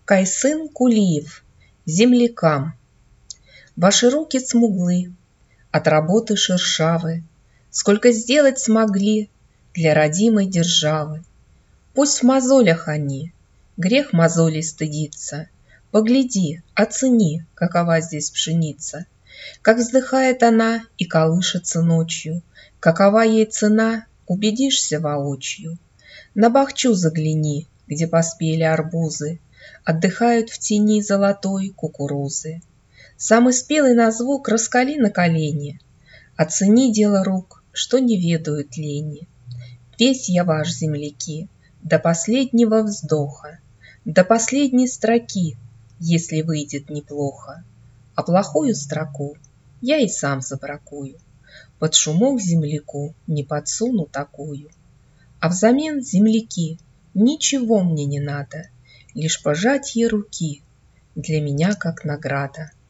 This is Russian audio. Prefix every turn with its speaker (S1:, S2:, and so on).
S1: Кайсын Кулиев, землякам. Ваши руки смуглы, от работы шершавы, сколько сделать смогли для родимой державы. Пусть в мозолях они, грех мозолей стыдиться. Погляди, оцени, какова здесь пшеница, как вздыхает она и колышется ночью, какова ей цена, убедишься воочию. На бахчу загляни, где поспели арбузы, отдыхают в тени золотой кукурузы. Самый спелый на звук раскали на колени, оцени дело рук, что не ведают лени. Весь я ваш, земляки, до последнего вздоха, до последней строки, если выйдет неплохо. А плохую строку я и сам забракую, под шумок земляку не подсуну такую. А взамен, земляки, ничего мне не надо, лишь пожатье руки для меня как награда.